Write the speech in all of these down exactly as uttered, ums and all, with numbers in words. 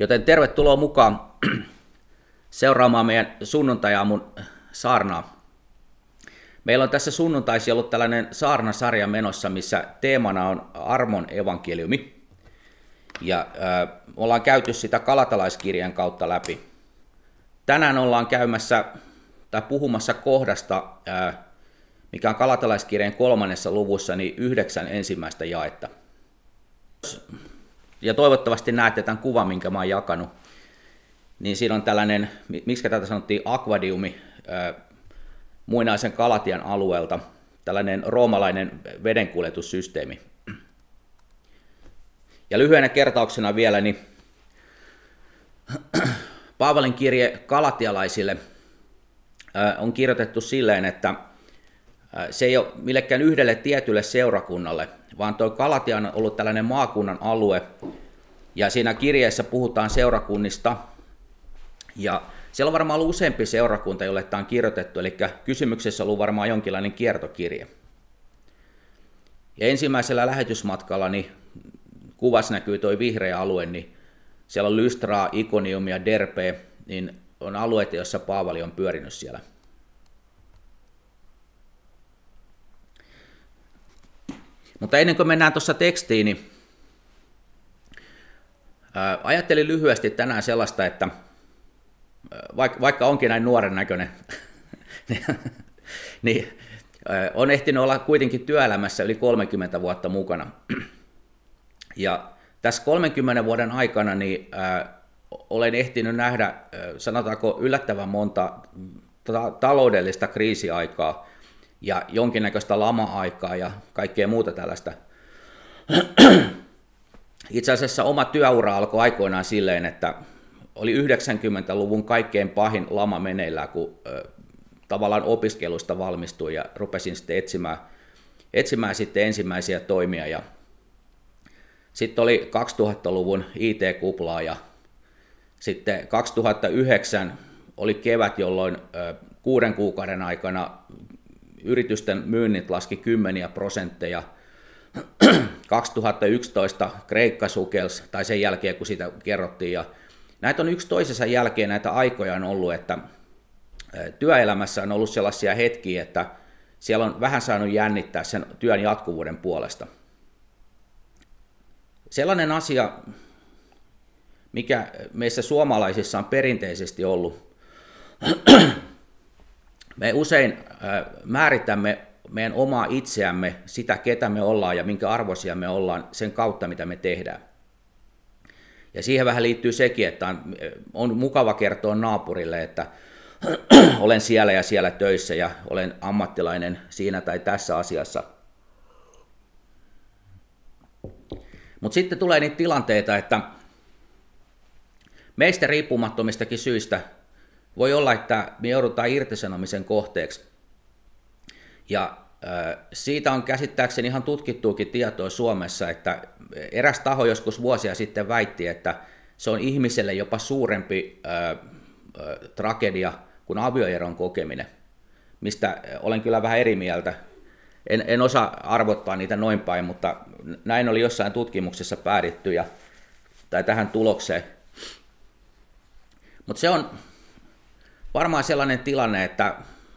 Joten tervetuloa mukaan seuraamaan meidän sunnuntajaamun saarnaa. Meillä on tässä sunnuntaisi ollut tällainen saarnasarja menossa, missä teemana on armon evankeliumi. Ja äh, ollaan käyty sitä Galatalaiskirjan kautta läpi. Tänään ollaan käymässä tai puhumassa kohdasta, äh, mikä on Galatalaiskirjan kolmannessa luvussa, niin yhdeksän ensimmäistä jaetta. Ja toivottavasti näette tämän kuvan, minkä mä oon jakanut. Niin siinä on tällainen, miksi tätä sanottiin, akvadiumi äh, muinaisen Galatian alueelta, tällainen roomalainen vedenkuljetussysteemi. Ja lyhyenä kertauksena vielä, niin Paavalin kirje galatialaisille äh, on kirjoitettu silleen, että äh, se ei ole millekään yhdelle tietylle seurakunnalle, vaan tuo Galatia on ollut tällainen maakunnan alue, ja siinä kirjeessä puhutaan seurakunnista, ja siellä on varmaan ollut useampi seurakunta, jolle tämä on kirjoitettu, eli kysymyksessä on ollut varmaan jonkinlainen kiertokirje. Ja ensimmäisellä lähetysmatkalla, niin kuvassa näkyy tuo vihreä alue, niin siellä on Lystraa, Ikonium ja Derbe, niin on alueita, joissa Paavali on pyörinyt siellä. Mutta ennen kuin mennään tuossa tekstiin, niin ää, ajattelin lyhyesti tänään sellaista, että vaikka, vaikka onkin näin nuoren näköinen, niin ää, on ehtinyt olla kuitenkin työelämässä yli kolmekymmentä vuotta mukana. Ja tässä kolmenkymmenen vuoden aikana niin, ää, olen ehtinyt nähdä, ää, sanotaanko yllättävän monta ta- taloudellista kriisiaikaa ja jonkinnäköistä lama-aikaa ja kaikkea muuta tällaista. Itse asiassa oma työura alkoi aikoinaan silleen, että oli yhdeksänkymmentäluvun kaikkein pahin lama meneillään, kun ää, tavallaan opiskelusta valmistuin ja rupesin sitten etsimään, etsimään sitten ensimmäisiä toimia. Ja sitten oli kaksituhattaluvun I T-kuplaa ja sitten kaksituhattayhdeksän oli kevät, jolloin kuuden kuukauden aikana yritysten myynnit laski kymmeniä prosentteja. kaksituhattayksitoista Kreikka sukelsi, tai sen jälkeen kun sitä kerrottiin. Ja näitä on yksi toisensa jälkeen näitä aikoja on ollut, että työelämässä on ollut sellaisia hetkiä, että siellä on vähän saanut jännittää sen työn jatkuvuuden puolesta. Sellainen asia, mikä meissä suomalaisissa on perinteisesti ollut, me usein määritämme meidän omaa itseämme, sitä ketä me ollaan ja minkä arvoisia me ollaan sen kautta, mitä me tehdään. Ja siihen vähän liittyy sekin, että on, on mukava kertoa naapurille, että olen siellä ja siellä töissä ja olen ammattilainen siinä tai tässä asiassa. Mutta sitten tulee niitä tilanteita, että meistä riippumattomistakin syistä voi olla, että me joudutaan irtisanomisen kohteeksi. Ja äh, siitä on käsittääkseni ihan tutkittuukin tietoa Suomessa, että eräs taho joskus vuosia sitten väitti, että se on ihmiselle jopa suurempi äh, äh, tragedia kuin avioeron kokeminen, mistä olen kyllä vähän eri mieltä. En, en osaa arvottaa niitä noin päin, mutta näin oli jossain tutkimuksessa päädytty ja, tai tähän tulokseen. Mutta se on varmaan sellainen tilanne, että,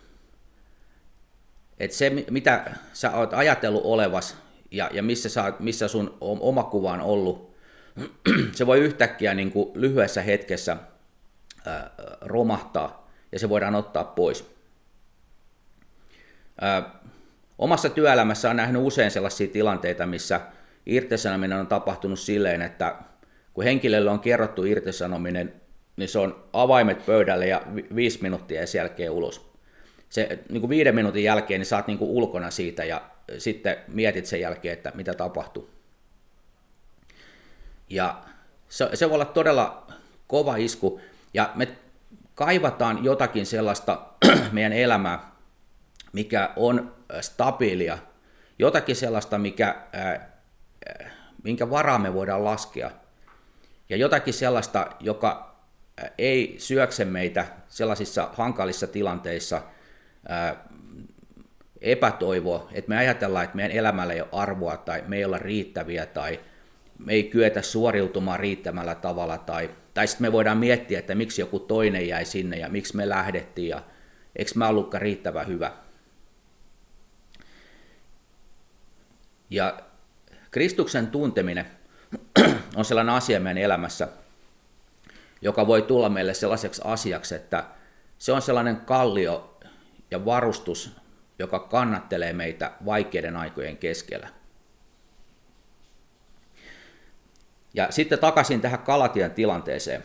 että se mitä sä oot ajatellut olevas ja, ja missä, sä, missä sun oma kuva on ollut, se voi yhtäkkiä niin kuin lyhyessä hetkessä ää, romahtaa ja se voidaan ottaa pois. Ää, Omassa työelämässä on nähnyt usein sellaisia tilanteita, missä irtisanominen on tapahtunut silleen, että kun henkilölle on kerrottu irtisanominen, niin se on avaimet pöydälle ja vi- viisi minuuttia ja sen jälkeen ulos. Se, niin kuin viiden minuutin jälkeen niin sä oot niin kuin ulkona siitä ja sitten mietit sen jälkeen, että mitä tapahtuu. Ja se, se voi olla todella kova isku ja me kaivataan jotakin sellaista meidän elämää, mikä on stabiilia, jotakin sellaista, mikä, ää, minkä varaa me voidaan laskea, ja jotakin sellaista, joka ei syökse meitä sellaisissa hankalissa tilanteissa ää, epätoivoa, että me ajatellaan, että meidän elämällä ei ole arvoa, tai me ei olla riittäviä, tai me ei kyetä suoriutumaan riittämällä tavalla, tai, tai sitten me voidaan miettiä, että miksi joku toinen jäi sinne ja miksi me lähdettiin ja eikö mä ollutkaan riittävän hyvä. Ja Kristuksen tunteminen on sellainen asia meidän elämässä, joka voi tulla meille sellaiseksi asiaksi, että se on sellainen kallio ja varustus, joka kannattelee meitä vaikeiden aikojen keskellä. Ja sitten takaisin tähän Galatian tilanteeseen.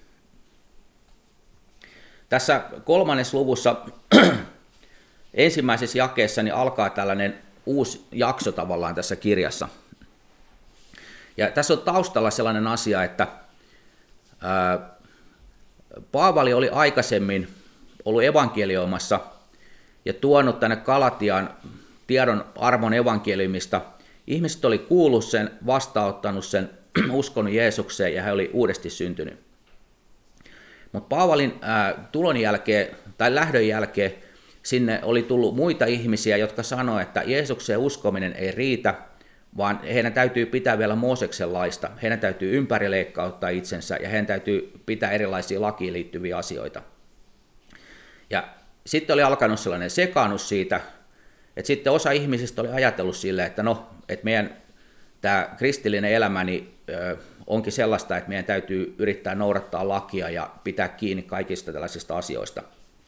Tässä kolmannessa luvussa ensimmäisessä jakeessa niin alkaa tällainen uusi jakso tavallaan tässä kirjassa. Ja tässä on taustalla sellainen asia, että ää, Paavali oli aikaisemmin ollut evankelioimassa ja tuonut tänne Galatiaan tiedon armon evankeliumista. Ihmiset oli kuullut sen, vastaanottanut sen, uskonut Jeesukseen ja he oli uudesti syntynyt. Mutta Paavalin ää, tulon jälkeen tai lähdön jälkeen sinne oli tullut muita ihmisiä, jotka sanoivat, että Jeesukseen uskominen ei riitä, vaan heidän täytyy pitää vielä Mooseksen laista, heidän täytyy ympärileikkauttaa itsensä ja heidän täytyy pitää erilaisia lakiin liittyviä asioita. Ja sitten oli alkanut sellainen sekaannus siitä, että sitten osa ihmisistä oli ajatellut silleen, että no, että meidän tämä kristillinen elämä niin, ö, onkin sellaista, että meidän täytyy yrittää noudattaa lakia ja pitää kiinni kaikista tällaisista asioista.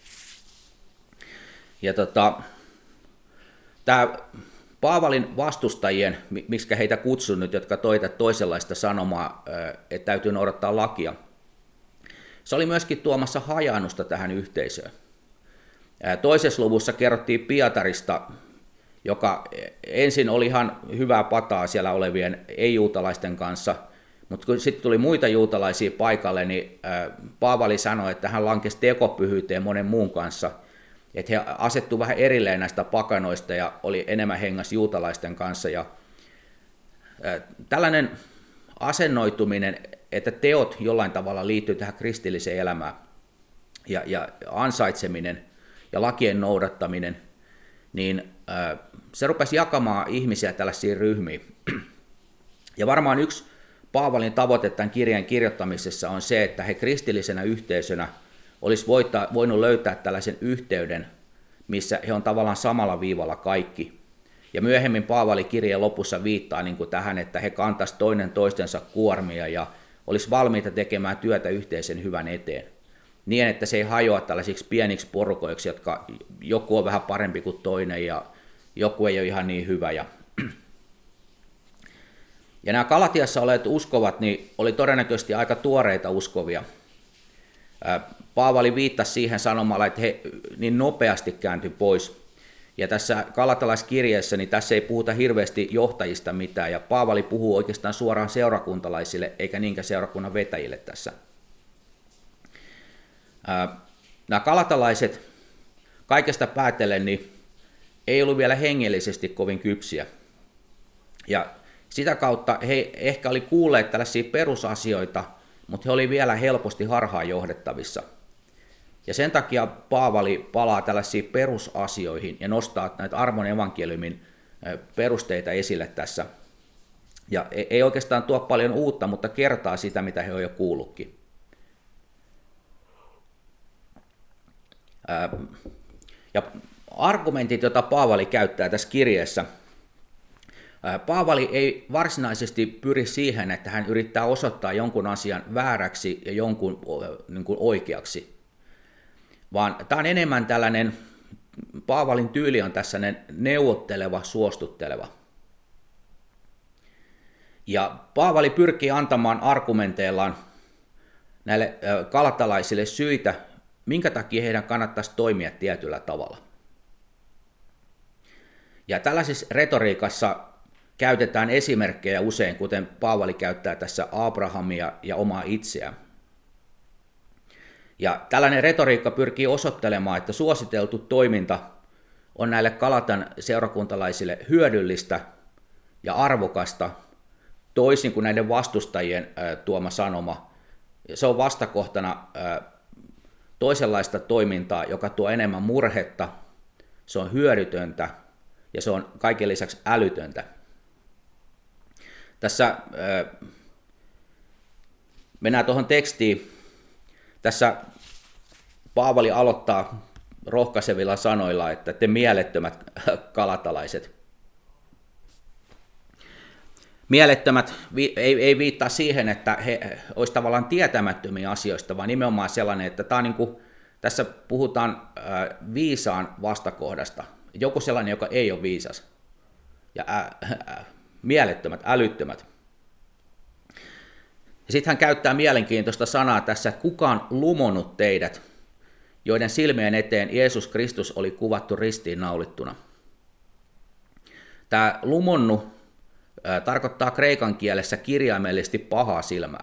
Ja tota, tämä Paavalin vastustajien, miksi heitä kutsun nyt, jotka toivat toisenlaista sanomaa, että täytyy noudattaa lakia, se oli myöskin tuomassa hajaannusta tähän yhteisöön. Toisessa luvussa kerrottiin Pietarista, joka ensin oli ihan hyvää pataa siellä olevien ei-juutalaisten kanssa, mutta kun sitten tuli muita juutalaisia paikalle, niin Paavali sanoi, että hän lankesi tekopyhyyteen monen muun kanssa, että he asettuivat vähän erilleen näistä pakanoista ja oli enemmän hengässä juutalaisten kanssa. Ja tällainen asennoituminen, että teot jollain tavalla liittyy tähän kristilliseen elämään ja, ja ansaitseminen ja lakien noudattaminen, niin se rupesi jakamaan ihmisiä tällaisiin ryhmiin. Ja varmaan yksi Paavalin tavoite tämän kirjan kirjoittamisessa on se, että he kristillisenä yhteisönä olisi voinut löytää tällaisen yhteyden, missä he on tavallaan samalla viivalla kaikki. Ja myöhemmin Paavali kirjeen lopussa viittaa niin kuin tähän, että he kantaisivat toinen toistensa kuormia ja olisi valmiita tekemään työtä yhteisen hyvän eteen. Niin, että se ei hajoa tällaisiksi pieniksi porukoiksi, jotka joku on vähän parempi kuin toinen ja joku ei ole ihan niin hyvä. Ja, ja nämä Galatiassa olevat uskovat niin oli todennäköisesti aika tuoreita uskovia. Paavali viittasi siihen sanomalla, että he niin nopeasti kääntyi pois. Ja tässä galatalaiskirjeessä niin tässä ei puhuta hirveästi johtajista mitään, ja Paavali puhuu oikeastaan suoraan seurakuntalaisille, eikä niinkään seurakunnan vetäjille tässä. Nämä galatalaiset kaikesta päätellen niin ei ollut vielä hengellisesti kovin kypsiä. Ja sitä kautta he ehkä oli kuulleet tällaisia perusasioita, mutta he oli vielä helposti harhaan johdettavissa. Ja sen takia Paavali palaa tällaisiin perusasioihin ja nostaa näitä armon evankeliumin perusteita esille tässä. Ja ei oikeastaan tuo paljon uutta, mutta kertaa sitä, mitä he on jo kuullutkin. Ja argumentit, joita Paavali käyttää tässä kirjeessä, Paavali ei varsinaisesti pyri siihen, että hän yrittää osoittaa jonkun asian vääräksi ja jonkun niin kuin oikeaksi, vaan tämä on enemmän tällainen, Paavalin tyyli on tässä neuvotteleva, suostutteleva. Ja Paavali pyrkii antamaan argumenteillaan näille galatalaisille syitä, minkä takia heidän kannattaisi toimia tietyllä tavalla. Ja tällaisessa retoriikassa käytetään esimerkkejä usein, kuten Paavali käyttää tässä Abrahamia ja omaa itseään. Ja tällainen retoriikka pyrkii osoittelemaan, että suositeltu toiminta on näille Galatan seurakuntalaisille hyödyllistä ja arvokasta, toisin kuin näiden vastustajien tuoma sanoma. Se on vastakohtana toisenlaista toimintaa, joka tuo enemmän murhetta, se on hyödytöntä ja se on kaiken lisäksi älytöntä. Tässä mennään tuohon tekstiin. Tässä Paavali aloittaa rohkaisevilla sanoilla, että te mielettömät galatalaiset. Mielettömät ei, ei viittaa siihen, että he olisivat tavallaan tietämättömiä asioista, vaan nimenomaan sellainen, että tämä on niin kuin, tässä puhutaan viisaan vastakohdasta. Joku sellainen, joka ei ole viisas. Ja ä, ä, mielettömät, älyttömät. Sitten hän käyttää mielenkiintoista sanaa tässä, että kuka on lumonnut teidät, joiden silmien eteen Jeesus Kristus oli kuvattu ristiin naulittuna. Tämä lumonnu ä, tarkoittaa kreikan kielessä kirjaimellisesti pahaa silmää.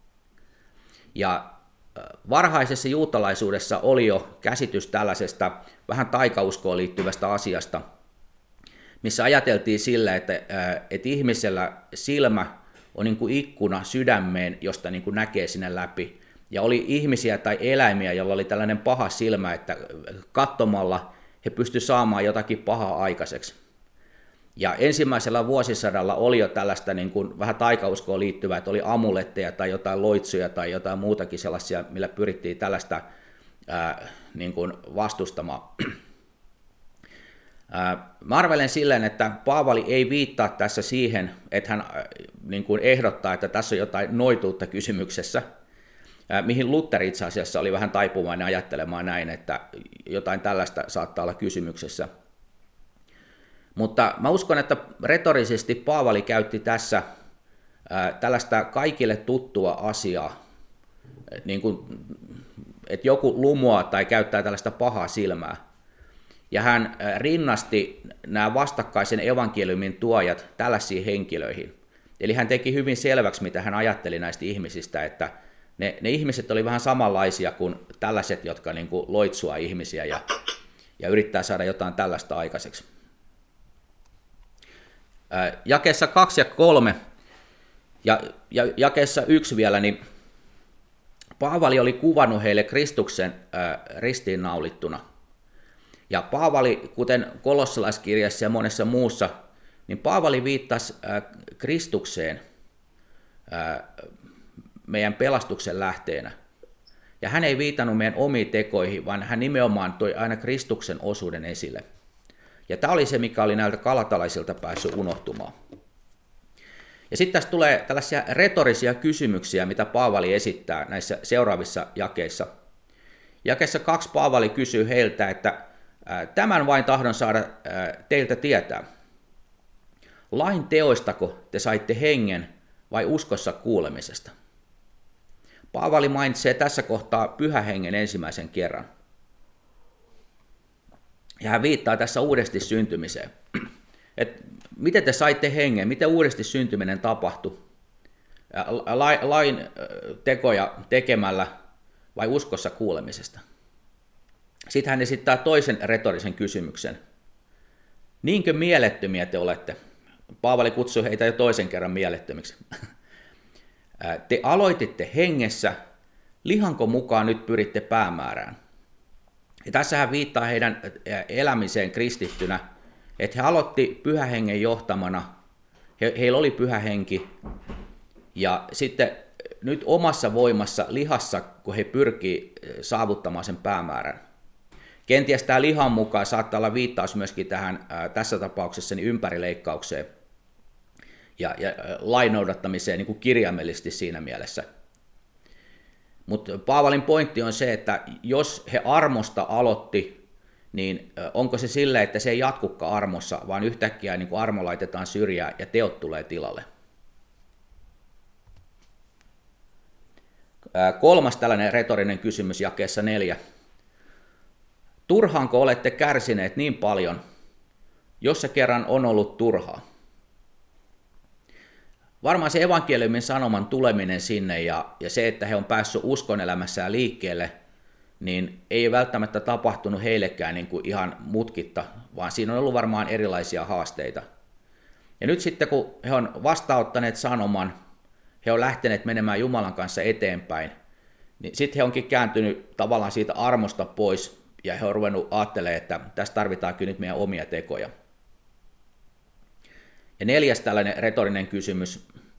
Ja ä, varhaisessa juutalaisuudessa oli jo käsitys tällaisesta vähän taikauskoon liittyvästä asiasta, missä ajateltiin sillä, että, ä, että ihmisellä silmä on niin kuin ikkuna sydämeen, josta niin kuin näkee sinne läpi. Ja oli ihmisiä tai eläimiä, joilla oli tällainen paha silmä, että katsomalla he pystyivät saamaan jotakin pahaa aikaiseksi. Ja ensimmäisellä vuosisadalla oli jo tällaista niin kuin vähän taikauskoon liittyvää, että oli amuletteja tai jotain loitsuja tai jotain muutakin sellaisia, millä pyrittiin tällaista ää, niin kuin vastustamaan. Mä arvelen silleen, että Paavali ei viittaa tässä siihen, että hän niin kuin ehdottaa, että tässä on jotain noituutta kysymyksessä, mihin Luther itse asiassa oli vähän taipuvainen ajattelemaan näin, että jotain tällaista saattaa olla kysymyksessä. Mutta mä uskon, että retorisesti Paavali käytti tässä tällaista kaikille tuttua asiaa, niin kuin, että joku lumoaa tai käyttää tällaista pahaa silmää. Ja hän rinnasti nämä vastakkaisen evankeliumin tuojat tällaisiin henkilöihin. Eli hän teki hyvin selväksi, mitä hän ajatteli näistä ihmisistä, että ne, ne ihmiset oli vähän samanlaisia kuin tällaiset, jotka niin kuin loitsua ihmisiä ja, ja yrittää saada jotain tällaista aikaiseksi. Jakeessa kaksi ja kolme ja, ja jakeessa yksi vielä, niin Paavali oli kuvannut heille Kristuksen ää, ristiinnaulittuna. Ja Paavali, kuten kolossalaiskirjassa ja monessa muussa, niin Paavali viittasi ää, Kristukseen ää, meidän pelastuksen lähteenä. Ja hän ei viitannut meidän omiin tekoihin, vaan hän nimenomaan toi aina Kristuksen osuuden esille. Ja tämä oli se, mikä oli näiltä galatalaisilta päässyt unohtumaan. Ja sitten tässä tulee tällaisia retorisia kysymyksiä, mitä Paavali esittää näissä seuraavissa jakeissa. Jakeessa kaksi Paavali kysyy heiltä, että tämän vain tahdon saada teiltä tietää. Lain teoistako te saitte hengen vai uskossa kuulemisesta? Paavali mainitsee tässä kohtaa pyhän hengen ensimmäisen kerran. Ja hän viittaa tässä uudesti syntymiseen. Et miten te saitte hengen, miten uudesti syntyminen tapahtui? Lain tekoja tekemällä vai uskossa kuulemisesta? Sitten hän esittää toisen retorisen kysymyksen. Niinkö mielettömiä te olette? Paavali kutsui heitä jo toisen kerran mielettömiksi. Te aloititte hengessä, lihanko mukaan nyt pyritte päämäärään? Ja tässä hän viittaa heidän elämiseen kristittynä, että he aloitti pyhän hengen johtamana, he, heillä oli pyhä henki, ja sitten nyt omassa voimassa lihassa, kun he pyrkii saavuttamaan sen päämäärän. Kenties tämä lihan mukaan saattaa olla viittaus myöskin tähän ää, tässä tapauksessa niin ympärileikkaukseen ja, ja lain noudattamiseen niin kuin kirjaimellisesti siinä mielessä. Mutta Paavalin pointti on se, että jos he armosta aloitti, niin onko se sillä, että se ei jatkukaan armossa, vaan yhtäkkiä niin kuin armo laitetaan syrjään ja teot tulee tilalle. Ää, kolmas tällainen retorinen kysymys jakeessa neljä. Turhaanko olette kärsineet niin paljon, jos se kerran on ollut turhaa? Varmaan se evankeliumin sanoman tuleminen sinne ja, ja se, että he on päässyt uskonelämässään liikkeelle, niin ei välttämättä tapahtunut heillekään niin kuin ihan mutkitta, vaan siinä on ollut varmaan erilaisia haasteita. Ja nyt sitten, kun he on vastaanottaneet sanoman, he on lähteneet menemään Jumalan kanssa eteenpäin, niin sitten he onkin kääntynyt tavallaan siitä armosta pois, ja he on ruvennut ajattelemaan, että tässä tarvitaan kyllä nyt meidän omia tekoja. Ja neljäs tällainen retorinen kysymys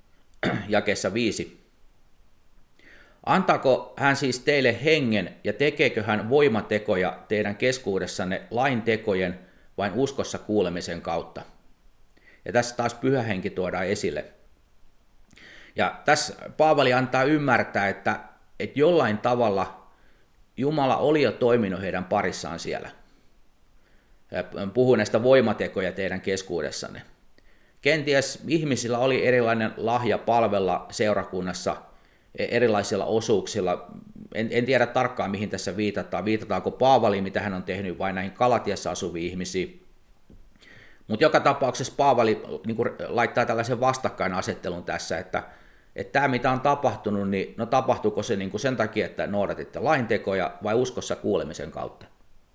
jakeessa viisi. Antaako hän siis teille hengen ja tekeekö hän voimatekoja teidän keskuudessanne lain tekojen vain uskossa kuulemisen kautta? Ja tässä taas pyhä henki tuodaan esille. Ja tässä Paavali antaa ymmärtää, että, että jollain tavalla Jumala oli jo toiminut heidän parissaan siellä. Puhuu näistä voimatekoja teidän keskuudessanne. Kenties ihmisillä oli erilainen lahja palvella seurakunnassa erilaisilla osuuksilla. En, en tiedä tarkkaan, mihin tässä viitataan. Viitataanko Paavaliin, mitä hän on tehnyt, vai näihin Galatiassa asuviin ihmisiin. Mutta joka tapauksessa Paavali niin kuin laittaa tällaisen vastakkainasettelun tässä, että, että tämä mitä on tapahtunut, niin no tapahtuuko se niin kuin sen takia, että noudatitte laintekoja vai uskossa kuulemisen kautta.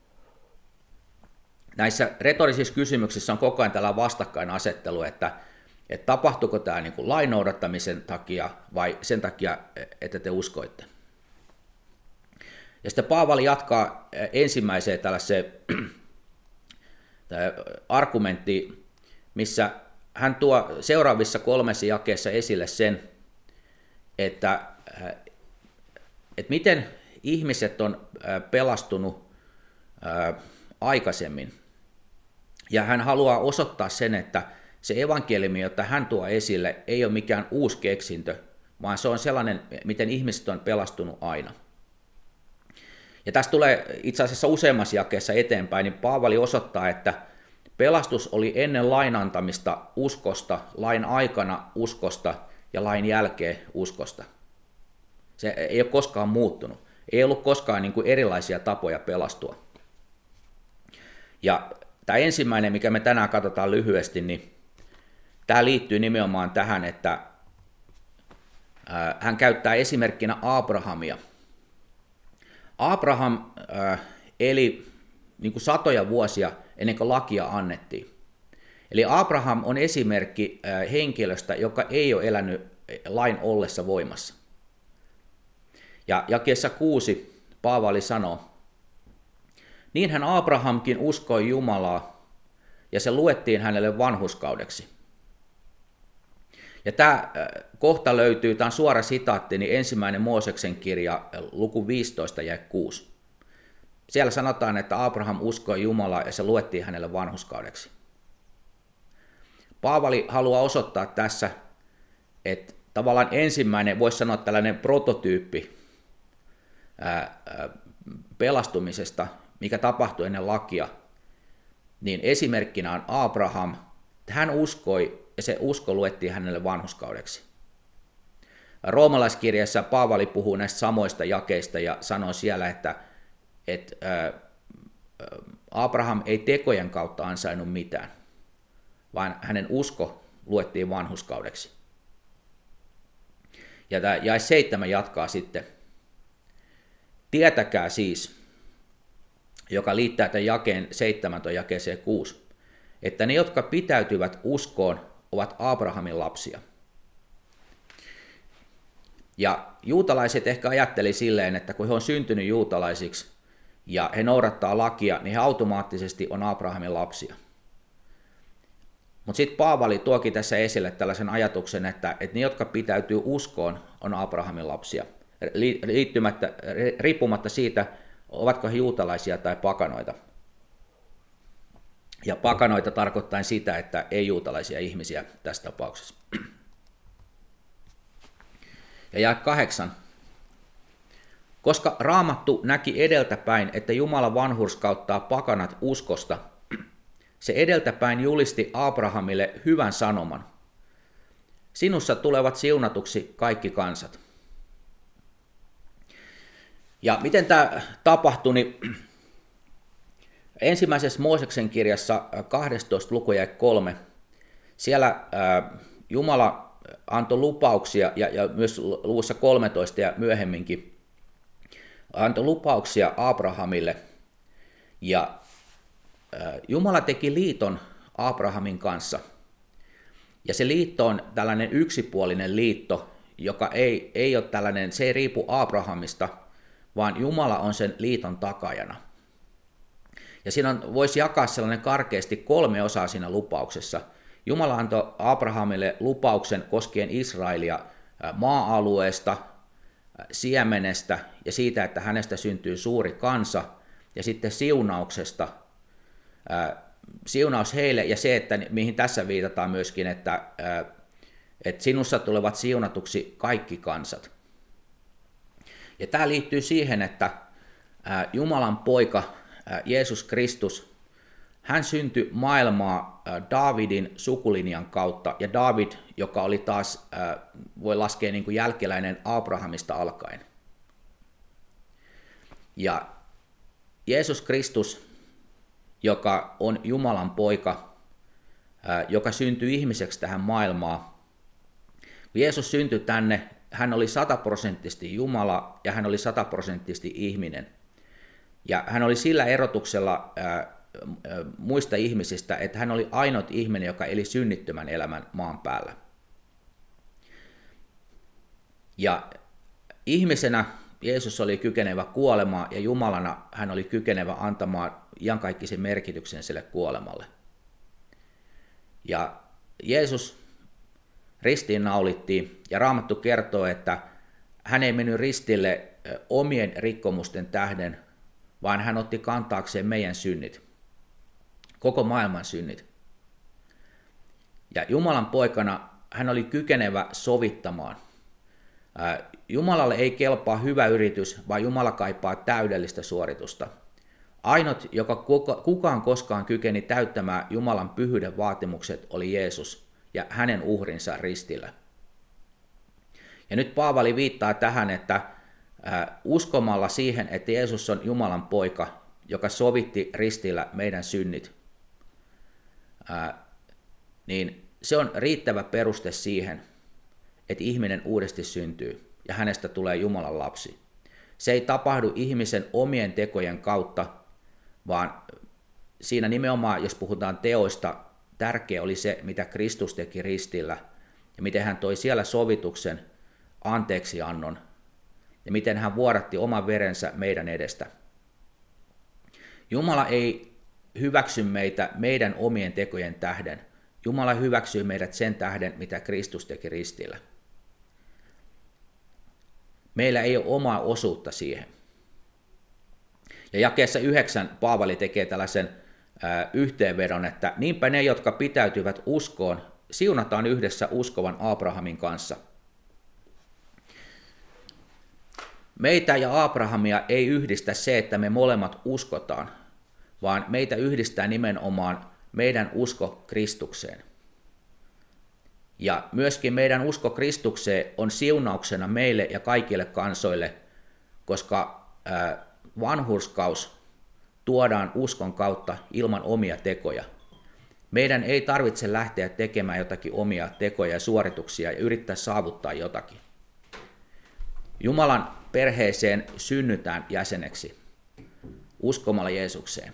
Näissä retorisissa kysymyksissä on koko ajan tällainen vastakkainasettelu, että, että tapahtuuko tämä niin kuin lain noudattamisen takia vai sen takia, että te uskoitte. Ja sitten Paavali jatkaa ensimmäiseen tällaiseen argumenttiin, missä hän tuo seuraavissa kolmessa jakeessa esille sen, että, että miten ihmiset on pelastunut aikaisemmin. Ja hän haluaa osoittaa sen, että se evankeliumi, jota hän tuo esille, ei ole mikään uusi keksintö, vaan se on sellainen, miten ihmiset on pelastunut aina. Ja tässä tulee itse asiassa useammassa jakeessa eteenpäin, niin Paavali osoittaa, että pelastus oli ennen lain antamista uskosta, lain aikana uskosta ja lain jälkeen uskosta. Se ei ole koskaan muuttunut. Ei ollut koskaan niin kuin erilaisia tapoja pelastua. Ja tämä ensimmäinen, mikä me tänään katsotaan lyhyesti, niin tämä liittyy nimenomaan tähän, että hän käyttää esimerkkinä Abrahamia. Abraham eli niin kuin satoja vuosia ennen kuin lakia annettiin. Eli Abraham on esimerkki henkilöstä, joka ei ole elänyt lain ollessa voimassa. Ja jakeessa kuusi Paavali sanoo, niinhän Abrahamkin uskoi Jumalaa, ja se luettiin hänelle vanhurskaudeksi. Ja tämä kohta löytyy, tämä on suora sitaatti, niin ensimmäinen Mooseksen kirja, luku viisitoista ja kuusi. Siellä sanotaan, että Abraham uskoi Jumalaa, ja se luettiin hänelle vanhurskaudeksi. Paavali haluaa osoittaa tässä, että tavallaan ensimmäinen, voisi sanoa tällainen prototyyppi ää, ää, pelastumisesta, mikä tapahtui ennen lakia, niin esimerkkinä on Abraham. Hän uskoi, ja se usko luettiin hänelle vanhurskaudeksi. Roomalaiskirjassa Paavali puhuu näistä samoista jakeista ja sanoo siellä, että, että Abraham ei tekojen kautta ansainnut mitään, vaan hänen usko luettiin vanhurskaudeksi. Ja tämä jae seitsemän jatkaa sitten. Tietäkää siis, joka liittää tämän jakeen seitsemän tuon jakeeseen kuusi, että ne, jotka pitäytyvät uskoon, ovat Abrahamin lapsia. Ja juutalaiset ehkä ajatteli silleen, että kun he on syntynyt juutalaisiksi ja he noudattaa lakia, niin he automaattisesti on Abrahamin lapsia. Mutta sitten Paavali tuokin tässä esille tällaisen ajatuksen, että, että ne, jotka pitäytyy uskoon, on Abrahamin lapsia, liittymättä, riippumatta siitä, ovatko he juutalaisia tai pakanoita. Ja pakanoita tarkoittaa sitä, että ei juutalaisia ihmisiä tässä tapauksessa. Ja jae kahdeksan. Koska Raamattu näki edeltäpäin, että Jumala vanhurskauttaa pakanat uskosta, se edeltäpäin julisti Abrahamille hyvän sanoman. Sinussa tulevat siunatuksi kaikki kansat. Ja miten tämä tapahtui, niin ensimmäisessä Mooseksen kirjassa kahdestoista luku ja kolme, siellä Jumala antoi lupauksia, ja, ja myös luvussa kolmetoista ja myöhemminkin, antoi lupauksia Abrahamille, ja Jumala teki liiton Abrahamin kanssa, ja se liitto on tällainen yksipuolinen liitto, joka ei, ei ole tällainen, se ei riipu Abrahamista, vaan Jumala on sen liiton takajana. Ja siinä on, voisi jakaa sellainen karkeasti kolme osaa siinä lupauksessa. Jumala antoi Abrahamille lupauksen koskien Israelia maa-alueesta, siemenestä ja siitä, että hänestä syntyy suuri kansa, ja sitten siunauksesta, siunaus heille, ja se, että mihin tässä viitataan myöskin, että, että sinussa tulevat siunatuksi kaikki kansat. Ja tämä liittyy siihen, että Jumalan poika Jeesus Kristus, hän syntyi maailmaa Daavidin sukulinjan kautta, ja Daavid, joka oli taas, voi laskea niin kuin jälkeläinen Abrahamista alkaen. Ja Jeesus Kristus, joka on Jumalan poika, joka syntyi ihmiseksi tähän maailmaan. Kun Jeesus syntyi tänne, hän oli sataprosenttisesti Jumala ja hän oli sataprosenttisesti ihminen. Ja hän oli sillä erotuksella muista ihmisistä, että hän oli ainut ihminen, joka eli synnittömän elämän maan päällä. Ja ihmisenä Jeesus oli kykenevä kuolemaan ja Jumalana hän oli kykenevä antamaan iankaikkisen merkityksen sille kuolemalle. Ja Jeesus ristiin naulittiin ja Raamattu kertoo, että hän ei mennyt ristille omien rikkomusten tähden, vaan hän otti kantaakseen meidän synnit, koko maailman synnit. Ja Jumalan poikana hän oli kykenevä sovittamaan. Jumalalle ei kelpaa hyvä yritys, vaan Jumala kaipaa täydellistä suoritusta. Ainut, joka kukaan koskaan kykeni täyttämään Jumalan pyhyyden vaatimukset, oli Jeesus ja hänen uhrinsa ristillä. Ja nyt Paavali viittaa tähän, että uskomalla siihen, että Jeesus on Jumalan poika, joka sovitti ristillä meidän synnit, niin se on riittävä peruste siihen, että ihminen uudesti syntyy ja hänestä tulee Jumalan lapsi. Se ei tapahdu ihmisen omien tekojen kautta, vaan siinä nimenomaan, jos puhutaan teoista, tärkeä oli se, mitä Kristus teki ristillä ja miten hän toi siellä sovituksen, anteeksiannon ja miten hän vuodatti oman verensä meidän edestä. Jumala ei hyväksy meitä meidän omien tekojen tähden. Jumala hyväksyy meidät sen tähden, mitä Kristus teki ristillä. Meillä ei ole omaa osuutta siihen. Ja jakeessa yhdeksän Paavali tekee tällaisen ää, yhteenvedon, että niinpä ne, jotka pitäytyvät uskoon, siunataan yhdessä uskovan Abrahamin kanssa. Meitä ja Abrahamia ei yhdistä se, että me molemmat uskotaan, vaan meitä yhdistää nimenomaan meidän usko Kristukseen. Ja myöskin meidän usko Kristukseen on siunauksena meille ja kaikille kansoille, koska vanhurskaus tuodaan uskon kautta ilman omia tekoja. Meidän ei tarvitse lähteä tekemään jotakin omia tekoja ja suorituksia ja yrittää saavuttaa jotakin. Jumalan perheeseen synnytään jäseneksi uskomalla Jeesukseen.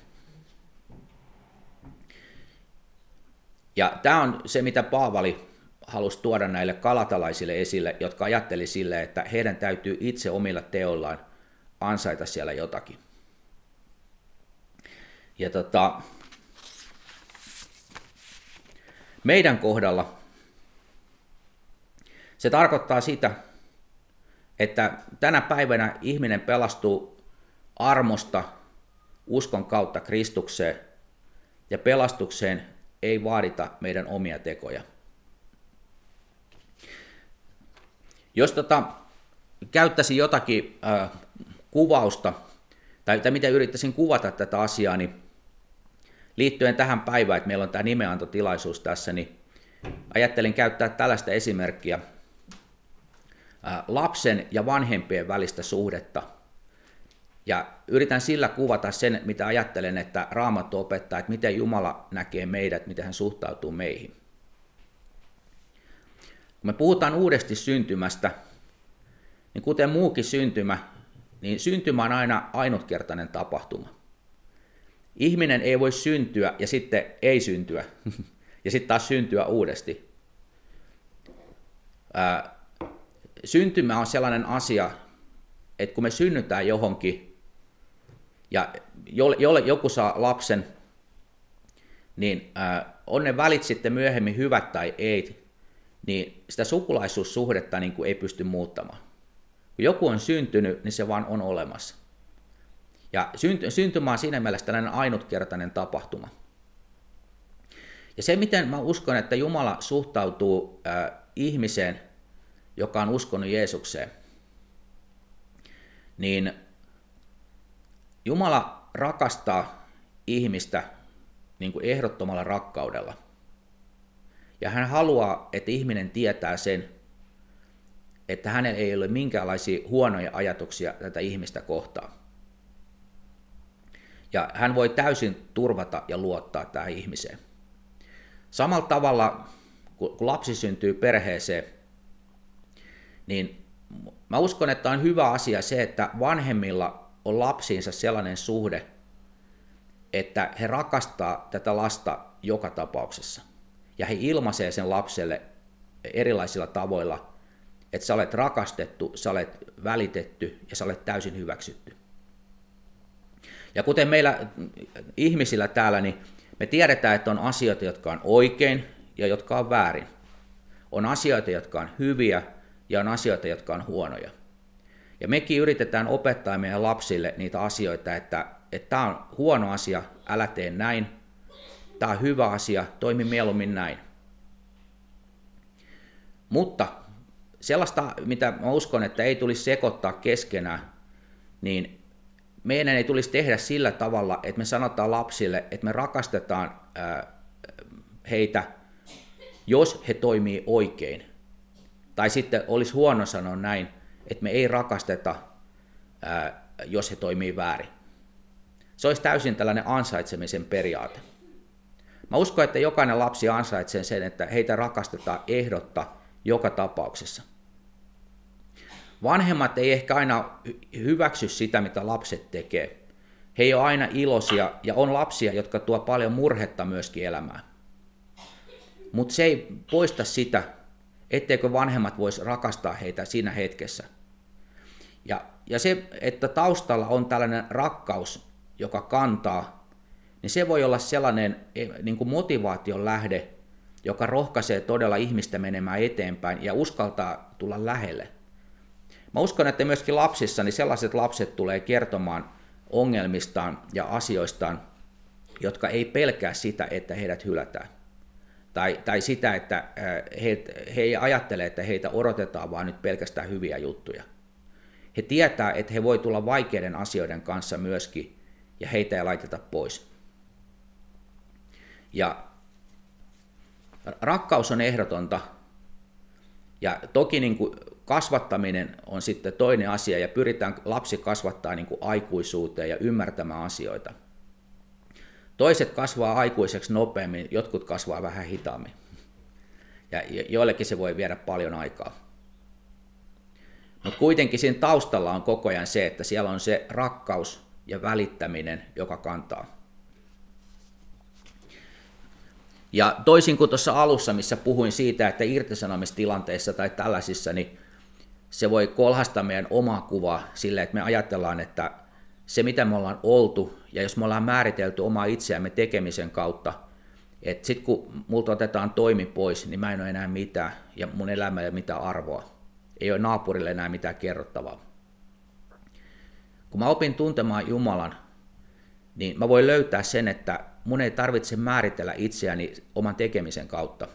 Ja tämä on se, mitä Paavali halusi tuoda näille galatalaisille esille, jotka ajatteli sille, että heidän täytyy itse omilla teoillaan ansaita siellä jotakin. Ja tota, meidän kohdalla se tarkoittaa sitä, että tänä päivänä ihminen pelastuu armosta uskon kautta Kristukseen, ja pelastukseen ei vaadita meidän omia tekoja. Jos tota, käyttäisin jotakin äh, kuvausta, tai, tai miten yrittäisin kuvata tätä asiaa, niin liittyen tähän päivään, että meillä on tämä nimeantotilaisuus tässä, niin ajattelin käyttää tällaista esimerkkiä äh, lapsen ja vanhempien välistä suhdetta. Ja yritän sillä kuvata sen, mitä ajattelen, että Raamattu opettaa, että miten Jumala näkee meidät, miten hän suhtautuu meihin. Kun me puhutaan uudesti syntymästä, niin kuten muukin syntymä, niin syntymä on aina ainutkertainen tapahtuma. Ihminen ei voi syntyä ja sitten ei syntyä, ja sitten taas syntyä uudesti. Ää, syntymä on sellainen asia, että kun me synnytään johonkin, ja jolle joku saa lapsen, niin ää, on ne välit sitten myöhemmin hyvät tai ei, niin sitä sukulaisuussuhdetta niin kuin ei pysty muuttamaan. Kun joku on syntynyt, niin se vaan on olemassa. Ja synty, syntymä on siinä mielessä tällainen ainutkertainen tapahtuma. Ja se, miten mä uskon, että Jumala suhtautuu ää, ihmiseen, joka on uskonut Jeesukseen, niin Jumala rakastaa ihmistä niin kuin ehdottomalla rakkaudella. Ja hän haluaa, että ihminen tietää sen, että hänellä ei ole minkäänlaisia huonoja ajatuksia tätä ihmistä kohtaan. Ja hän voi täysin turvata ja luottaa tähän ihmiseen. Samalla tavalla, kun lapsi syntyy perheeseen, niin mä uskon, että on hyvä asia se, että vanhemmilla on lapsiinsa sellainen suhde, että he rakastaa tätä lasta joka tapauksessa. Ja he ilmaisee sen lapselle erilaisilla tavoilla, että sä olet rakastettu, sä olet välitetty ja sä olet täysin hyväksytty. Ja kuten meillä ihmisillä täällä, niin me tiedetään, että on asioita, jotka on oikein ja jotka on väärin. On asioita, jotka on hyviä ja on asioita, jotka on huonoja. Ja mekin yritetään opettaa meidän lapsille niitä asioita, että että tämä on huono asia, älä tee näin, tämä on hyvä asia, toimi mieluummin näin. Mutta sellaista, mitä mä uskon, että ei tulisi sekoittaa keskenään, niin meidän ei tulisi tehdä sillä tavalla, että me sanotaan lapsille, että me rakastetaan heitä, jos he toimii oikein. Tai sitten olisi huono sanoa näin, että me ei rakasteta, jos he toimii väärin. Se olisi täysin tällainen ansaitsemisen periaate. Mä uskon, että jokainen lapsi ansaitsee sen, että heitä rakastetaan ehdotta joka tapauksessa. Vanhemmat ei ehkä aina hyväksy sitä, mitä lapset tekee. He ei ole aina iloisia ja on lapsia, jotka tuo paljon murhetta myöskin elämään. Mutta se ei poista sitä, etteikö vanhemmat voisi rakastaa heitä siinä hetkessä. Ja, ja se, että taustalla on tällainen rakkaus, joka kantaa, niin se voi olla sellainen niin kuin motivaation lähde, joka rohkaisee todella ihmistä menemään eteenpäin ja uskaltaa tulla lähelle. Mä uskon, että myöskin lapsissa niin sellaiset lapset tulee kertomaan ongelmistaan ja asioistaan, jotka ei pelkää sitä, että heidät hylätään. Tai, tai sitä, että he, he ei ajattele, että heitä odotetaan vaan nyt pelkästään hyviä juttuja. He tietää, että he voi tulla vaikeiden asioiden kanssa myöskin, ja heitä ei laiteta pois. Ja rakkaus on ehdotonta, ja toki niin kuin kasvattaminen on sitten toinen asia, ja pyritään lapsi kasvattaa niin kuin aikuisuuteen ja ymmärtämään asioita. Toiset kasvaa aikuiseksi nopeammin, jotkut kasvaa vähän hitaammin. Ja joillekin se voi viedä paljon aikaa. Mutta kuitenkin siinä taustalla on koko ajan se, että siellä on se rakkaus ja välittäminen, joka kantaa. Ja toisin kuin tuossa alussa, missä puhuin siitä, että irtisanomistilanteissa tai tällaisissa, niin se voi kolhasta meidän omaa kuvaa silleen, että me ajatellaan, että se mitä me ollaan oltu, ja jos me ollaan määritelty omaa itseämme tekemisen kautta, että sitten kun multa otetaan toimi pois, niin mä en ole enää mitään, ja mun elämä ei ole mitään arvoa. Ei ole naapurille enää mitään kerrottavaa. Kun mä opin tuntemaan Jumalan, niin mä voin löytää sen, että mun ei tarvitse määritellä itseäni oman tekemisen kautta,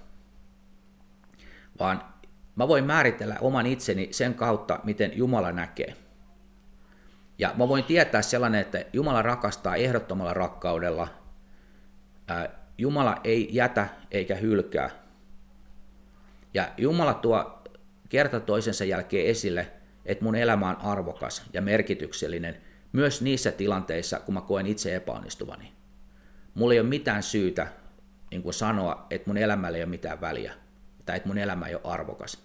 vaan mä voin määritellä oman itseni sen kautta, miten Jumala näkee. Ja mä voin tietää sellainen, että Jumala rakastaa ehdottomalla rakkaudella. Jumala ei jätä eikä hylkää. Ja Jumala tuo kerta toisensa jälkeen esille, että mun elämä on arvokas ja merkityksellinen myös niissä tilanteissa, kun mä koen itse epäonnistuvani. Mulla ei ole mitään syytä niin kuin sanoa, että mun elämällä ei ole mitään väliä tai että mun elämä ei ole arvokas.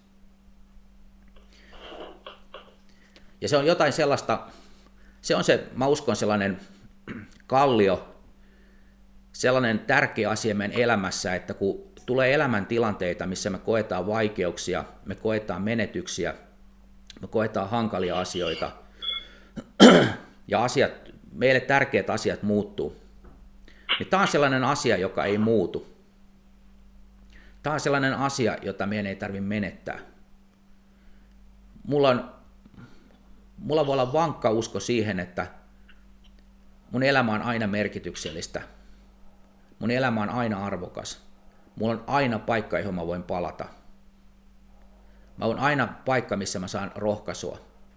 Ja se on jotain sellaista, se on se, mä uskon, sellainen kallio, sellainen tärkeä asia meidän elämässä, että kun tulee elämäntilanteita, missä me koetaan vaikeuksia, me koetaan menetyksiä, me koetaan hankalia asioita, ja asiat, meille tärkeät asiat muuttuu, niin tämä on sellainen asia, joka ei muutu. Tämä on sellainen asia, jota meidän ei tarvitse menettää. Mulla, on, mulla voi olla vankka usko siihen, että mun elämä on aina merkityksellistä. Mun elämä on aina arvokas. Mulla on aina paikka, johon mä voin palata. Mä oon aina paikka, missä mä saan rohkaisua.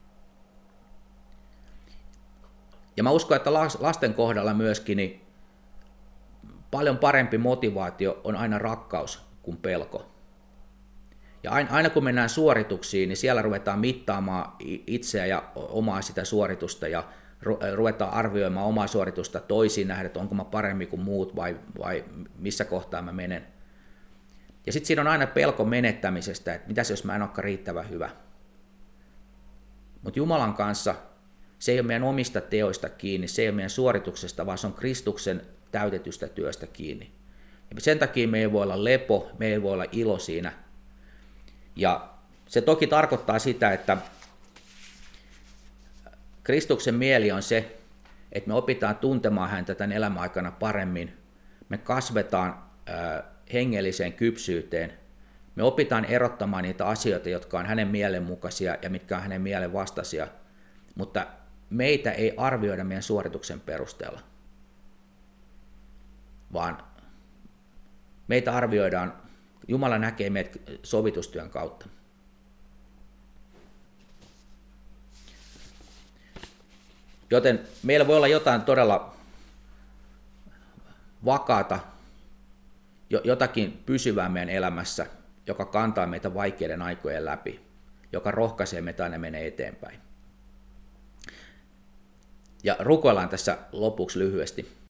Ja mä uskon, että lasten kohdalla myöskin niin paljon parempi motivaatio on aina rakkaus kuin pelko. Ja aina kun mennään suorituksiin, niin siellä ruvetaan mittaamaan itseä ja omaa sitä suoritusta ja ruvetaan arvioimaan omaa suoritusta toisiin nähdä, että onko mä paremmin kuin muut vai, vai missä kohtaa mä menen. Ja sitten siinä on aina pelko menettämisestä, että mitäs jos mä en olekaan riittävän hyvä. Mutta Jumalan kanssa se ei ole meidän omista teoista kiinni, se ei ole meidän suorituksesta, vaan se on Kristuksen täytetystä työstä kiinni. Ja sen takia meillä voi olla lepo, meillä voi olla ilo siinä. Ja se toki tarkoittaa sitä, että Kristuksen mieli on se, että me opitaan tuntemaan häntä tämän elämän aikana paremmin. Me kasvetaan äh, hengelliseen kypsyyteen. Me opitaan erottamaan niitä asioita, jotka on hänen mielenmukaisia ja mitkä on hänen mielen vastaisia. Mutta meitä ei arvioida meidän suorituksen perusteella, vaan meitä arvioidaan, Jumala näkee meidät sovitustyön kautta. Joten meillä voi olla jotain todella vakaata, jotakin pysyvää meidän elämässä, joka kantaa meitä vaikeiden aikojen läpi, joka rohkaisee meitä aina menee eteenpäin. Ja rukoillaan tässä lopuksi lyhyesti.